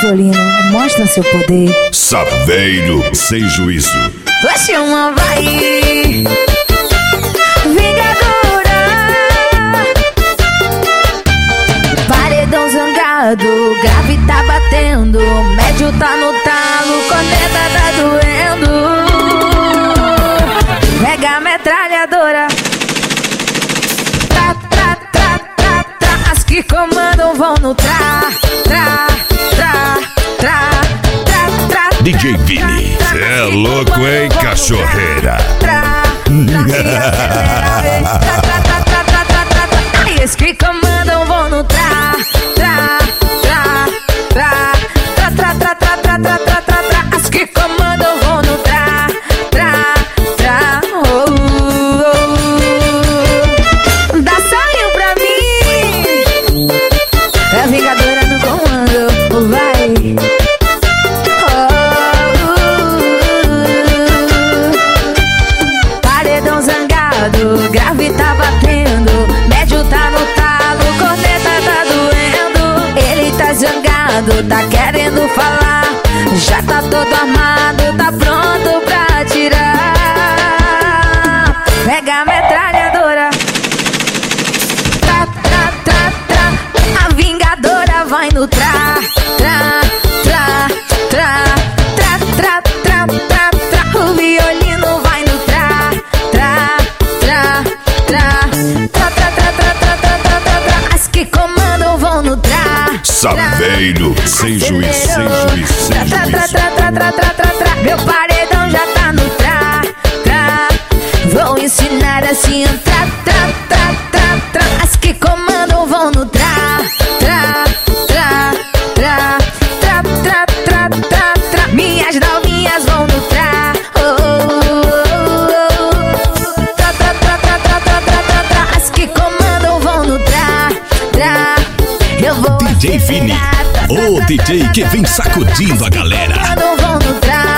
violino, mostra seu poder. Saveiro sem juízo. Oxe, uma vai vingadora. Paredão zangado, grave tá batendo, médio tá no talo, corneta tá doendo. Pega a metralhadora. Tra, tra, tra, tra, tra. As que comandam vão no tra, tra, tra, tra, tra, tra. DJ Vini, cê é louco, hein, cachorreira? E os que comandam vão no tra, tra, tra, tra, tra, tra, tra, tra, tra, tra, tra, tra, tra. As que comandam vão no tra, tra, tra, oh, oh. Dá sonho pra mim, é a vingadora no comando, vai. Grave tá batendo, médio tá no talo, corneta tá doendo. Ele tá zangado, tá querendo falar, já tá todo armado, tá pronto pra atirar. Pega a metralhadora. Tra, tra, tra, tra. A vingadora vai no tra, tra, tra, tra, tra, tra, tra, tra, tra. O violino vai no tra, tra, tra, tra, tra, tra, tra, tra, tra, tra, tra, tra. As que comandam vão no tra. Saveiro sem juízo, sem juízo, sem juízo. Tra, tra, tra, tra, tra, tra, tra. Meu paredão já tá no tra, tra. Vou ensinar assim, tra, tra, tra, tra, tra. As que comandam vão no tra, tra, tra, tra, tra, tra, tra, tra, tra. Minhas novinhas vão no tra, oh, oh, oh. Tra, tra, tra, tra, tra, tra, tra, tra, tra. As que comandam vão no tra, tra. Eu vou DJ Vini, o DJ que vem sacudindo a galera. vão no tra.